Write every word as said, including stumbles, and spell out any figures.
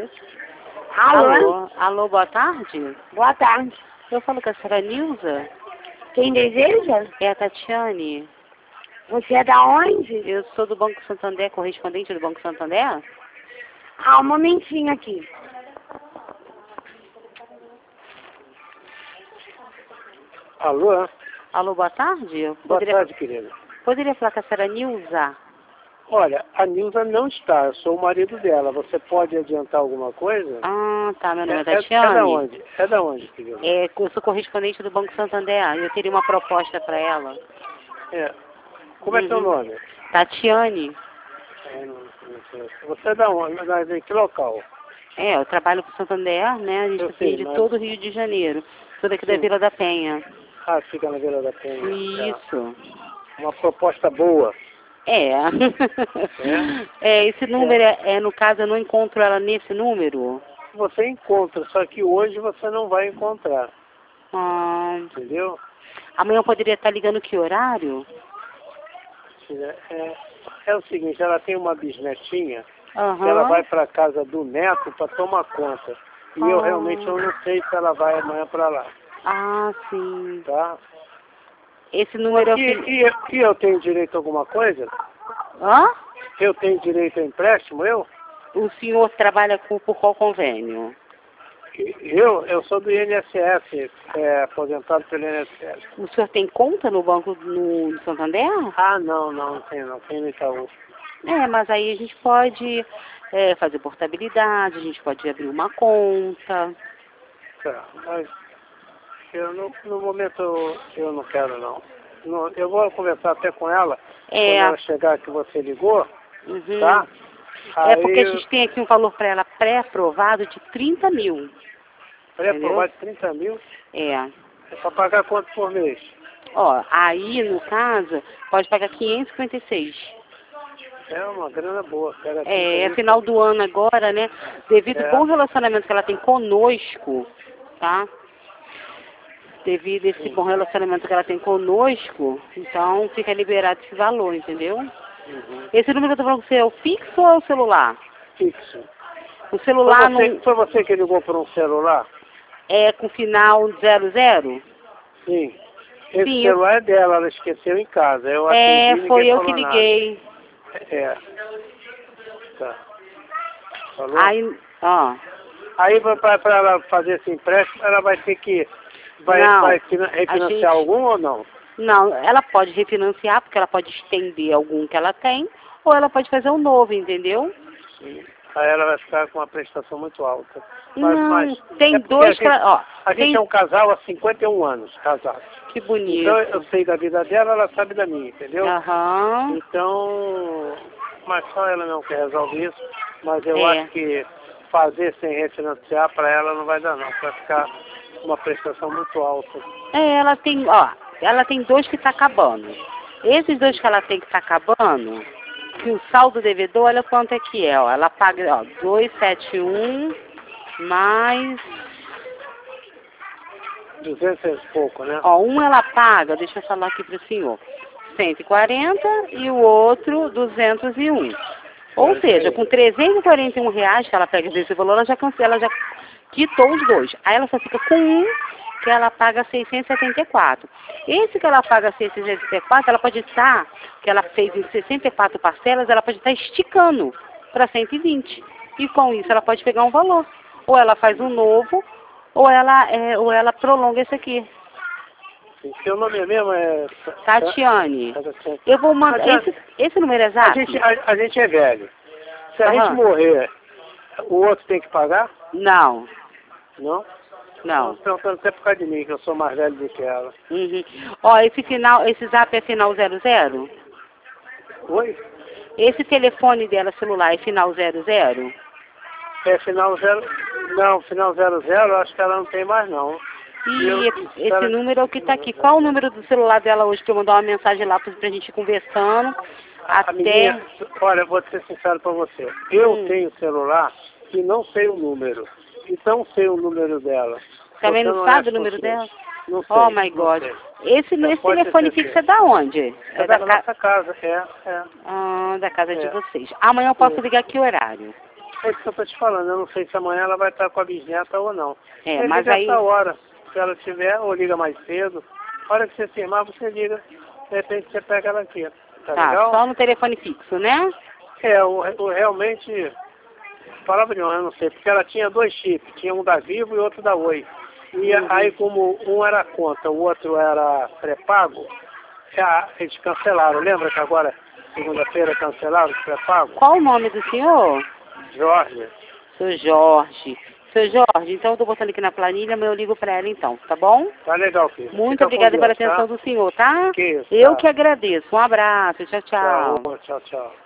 Alô? Alô? Alô, boa tarde? Boa tarde. Eu falo com a senhora Nilza? Quem deseja? É a Tatiane. Você é da onde? Eu sou do Banco Santander, correspondente do Banco Santander. Ah, um momentinho aqui. Alô? Alô, boa tarde? Eu Boa poderia, tarde, querida. Poderia falar com a senhora Nilza? Olha, a Nilza não está, eu sou o marido dela. Você pode adiantar alguma coisa? Ah, tá, meu nome é, é, Tatiane. é da onde? É da onde, querida? É, eu sou correspondente do Banco Santander. Eu teria uma proposta para ela. É. Como é teu Uhum. nome? Tatiane. É, não, não sei. Você é da onde? Mas em que local? É, eu trabalho para o Santander, né? A gente Eu atende sei, de mas- todo o Rio de Janeiro. Sou daqui da Sim. Vila da Penha. Ah, fica na Vila da Penha. Isso. É. Uma proposta boa. É. É, esse número, é. é, no caso, eu não encontro ela nesse número. Você encontra, só que hoje você não vai encontrar. Ah, Entendeu? amanhã eu poderia estar ligando que horário? É, é, é o seguinte, ela tem uma bisnetinha. Aham. Que ela vai para casa do neto para tomar conta. E eu Ah. realmente eu não sei se ela vai amanhã para lá, Ah, sim. tá? Esse número é o E, que... e, e eu tenho direito a alguma coisa? Hã? Eu tenho direito a empréstimo, eu? O senhor trabalha com, por qual convênio? Eu, eu sou do I N S S, é, aposentado pelo I N S S. O senhor tem conta no banco no, no Santander? Ah, não, não, não tem não, tem no Itaú. É, mas aí a gente pode é, fazer portabilidade, a gente pode abrir uma conta. Tá, mas eu, no, no momento eu, eu não quero não. não. Eu vou conversar até com ela, É. quando ela chegar que você ligou, Uhum. tá? É porque a Aí, gente tem aqui um valor para ela pré-aprovado de trinta mil. pré-aprovado de trinta mil, É. é para pagar quanto por mês? Ó, aí, no caso, pode pagar quinhentos e cinquenta e seis. É uma grana boa. Pega É, trinta é mil. final do ano agora, né? Devido ao É. bom relacionamento que ela tem conosco, tá? Devido a esse bom relacionamento que ela tem conosco, então fica liberado esse valor, entendeu? Uhum. Esse número que eu tô falando com você é o fixo ou é o celular? Fixo. O Foi celular você, não foi você que ligou por um celular? é com final zero zero? Sim. Esse Sim, eu- celular é dela, ela esqueceu em casa. Eu É, atendi, foi ninguém eu falou que nada. liguei. É. Tá. Falou? Aí, ó. Aí para ela fazer esse empréstimo, ela vai ter que... Vai, Não, vai fina- refinanciar gente- algum ou não? Não, ela pode refinanciar, porque ela pode estender algum que ela tem, ou ela pode fazer um novo, entendeu? Sim. Aí ela vai ficar com uma prestação muito alta. Mas, Não, mas, tem é porque dois a gente, que ela- ó, a tem- gente é um casal há cinquenta e um anos, casado. Que bonito. Então eu sei da vida dela, ela sabe da minha, entendeu? Aham. Então, mas só ela não que resolve isso. Mas eu É. acho que fazer sem refinanciar para ela não vai dar não. Vai ficar uma prestação muito alta. É, ela tem, ó, ela tem dois que tá acabando. Esses dois que ela tem que tá acabando, que o saldo devedor, olha quanto é que é, ó. Ela paga, ó, duzentos e setenta e um mais, duzentos e pouco, né? ó, um ela paga, deixa eu falar aqui pro senhor, cento e quarenta e o outro duzentos e um. Ou É, seja, é. com trezentos e quarenta e um reais que ela pega desse valor, ela já cancela, ela já quitou os dois. Aí ela só fica com um que ela paga seiscentos e setenta e quatro. Esse que ela paga seiscentos e setenta e quatro, ela pode estar, que ela fez em sessenta e quatro parcelas, ela pode estar esticando para cento e vinte. E com isso ela pode pegar um valor. Ou ela faz um novo, ou ela, é, ou ela prolonga esse aqui. Seu nome mesmo é... Tatiane. Tatiane. Eu vou mandar. Tatiane, Esse, esse número é A exato? gente, a, a gente é velho. Se a Aham. gente morrer, o outro tem que pagar? Não, Não? não. Estou perguntando até por causa de mim, que eu sou mais velho do que ela. Uhum. Ó, esse final, esse zap é final zero zero? Oi? Esse telefone dela celular é final zero zero? É final zero... Não, final zero zero, acho que ela não tem mais não. E Eu- esse ela- número é o que está aqui. Qual o número do celular dela hoje para eu mandar uma mensagem lá para a gente ir conversando? A Até... menina, olha, eu vou ser sincero para você. Eu Hum. tenho celular e não sei o número. Então sei o número dela. Também Tô não sendo sabe honesto o número com você. dela? Não sei. Oh my não God. sei. Esse, Não, esse pode ter telefone certeza. fixo é da onde? É da, ca- nossa casa, é, é. Ah, da casa de É. vocês. Amanhã eu posso Sim. ligar que horário? É isso que eu tô te falando, eu não sei se amanhã ela vai estar com a bisneta ou não. É, você mas liga aí... essa hora, se ela tiver, ou liga mais cedo. A hora que você firmar, você liga. De repente você pega ela aqui. Tá, Tá, legal? só no telefone fixo, né? É, o, o realmente, palavra de honra, eu não sei, porque ela tinha dois chips, tinha um da Vivo e outro da Oi. E Uhum. aí como um era conta, o outro era pré-pago, já, eles cancelaram. Lembra que agora, segunda-feira, cancelaram o pré-pago? Qual o nome do senhor? Jorge. Seu Jorge. Seu Jorge, então eu tô botando aqui na planilha, mas eu ligo pra ela então, tá bom? Tá legal, filho. Muito Fica obrigada com pela Deus, atenção tá? do senhor, tá? Que isso, Eu tá. que agradeço. Um abraço. Tchau, tchau. Tchau, tchau, tchau.